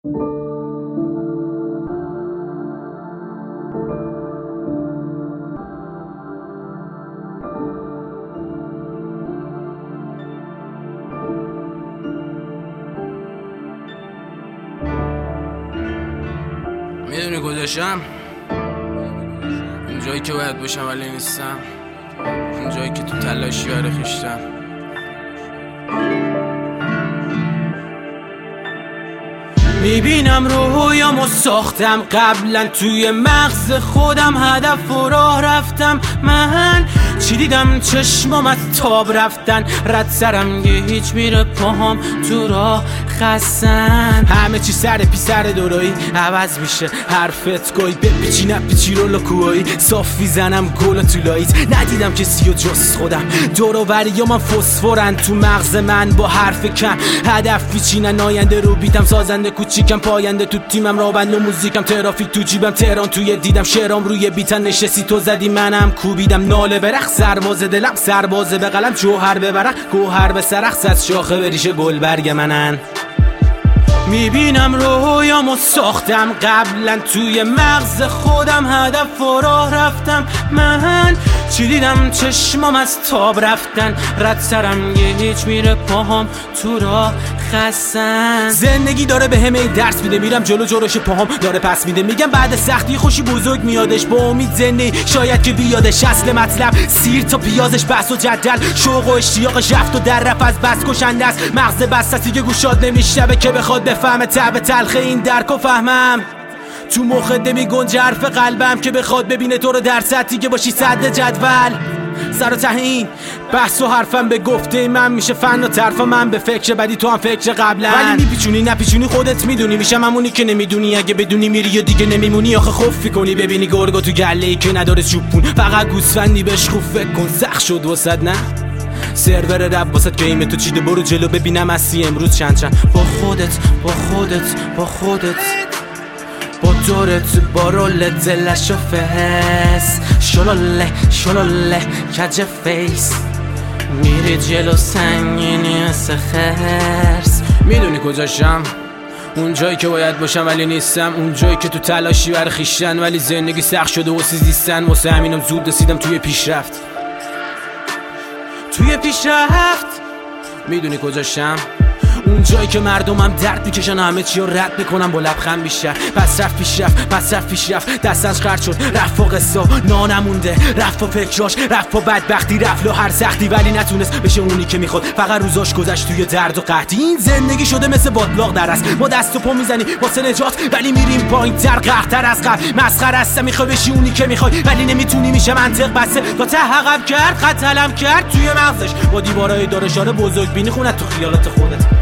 میدونی کجاشم؟ اون جایی که باید باشم ولی نیستم، اون جایی که تو تلاشی برای خویشتم. میبینم رویامو ساختم قبلا، توی مغز خودم هدف و راه رفتم. من چی دیدم چشمام از تاب رفتن، رد سرم یه هیچ میره پاهم تو راه خستن. همه چی سر پی سر دورایی عوض میشه، حرفت گوی بپیچی نپیچی رو لکوهایی صافی زنم گل تو لایت. ندیدم کسی و جز خودم، دور و بریا من فسفورن تو مغز من با حرف کم. هدف پیچینن آینده رو بیتم، سازنده کوچیکم پاینده تو تیمم، رابند و موزیکم ترافیک تو جیبم، تهران توی دیدم شعرام روی بیتن نشستی تو زدی منم کوبیدم. ناله برخ سرباز دلم سربازه به قلم، جوهر به برق گوهر به سرخ، زد شاخه بریشه گلبرگ منن. میبینم رویامو ساختم قبلا، توی مغز خودم هدف و راه رفتم. من چی دیدم چشمام از تاب رفتن، رد سرم یه هیچ میره پاهم تو راه خستن. زندگی داره به همه درس میده، میرم جلو جلوش پاهم داره پس میده. میگم بعد سختی خوشی بزرگ میادش، با امید زنده شاید که بیادش. اصل مطلب سیر تا پیازش، بحث و جدل شوق و اشتیاقش رفت و در رفت از بس کشنده است. مغز بسته که گوشاد نمیشنوه که بخواد بفهمه طعم تلخ این درک و فهمم. تو مخده میگنجه حرف قلبم که بخواد ببینه تو رو در سطحی که باشی صد جدول. سر و ته این بحث و حرفم به گفته من میشه فن و طرف من به فکر بدی، تو هم فکر قبلا. ولی میپیچونی نپیچونی خودت میدونی، میشم همونی که نمیدونی. اگه بدونی میری یا دیگه نمیمونی، آخه خوف کنی ببینی گرگو تو گله‌ای که نداره چوبون، فقط گوسفندی بهش خوب فکر کن. سخت شد واسد نه سرور رب واسد که ایمه تو چیده، برو جلو ببینم هستی امروز چند با خودت با خودت با خودت با دورت با رولت دلش و فهس. شلوله شلوله کج فیس میری جلو سنگینی مثل خرس. میدونی کجاشم؟ اون جایی که باید باشم ولی نیستم، اون جایی که تو تلاشی برای خویشتن ولی زندگی سخت شده واسه زیستن. واسه همینم زود رسیدم توی پیشرفت. میدونی کجاشم؟ اون جایی که مردمم درد میکشن، همه چی رو رد میکنم با لبخند بیشتر. پس رفت پیشرفت دستش خرد شد، رفت و قصه نانمونده، رفت و فکراش، رفت و بدبختی، رفت و هر سختی ولی نتونست بشه اونی که میخواد. فقط روزاش گذشت توی درد و قحطی. این زندگی شده مثل باطلاق در است، ما دست و پا میزنی واسه نجات ولی میریم پایین تر قحط‌تر از قبل. مسخره است میخوای بشی اونی که میخوای ولی نمیتونی، میشه منطق بسته تا ته عقب کرد، خط علم کرد توی مغزش با دیوارای دارشان بزرگ بینی خونت تو خیالات خودت.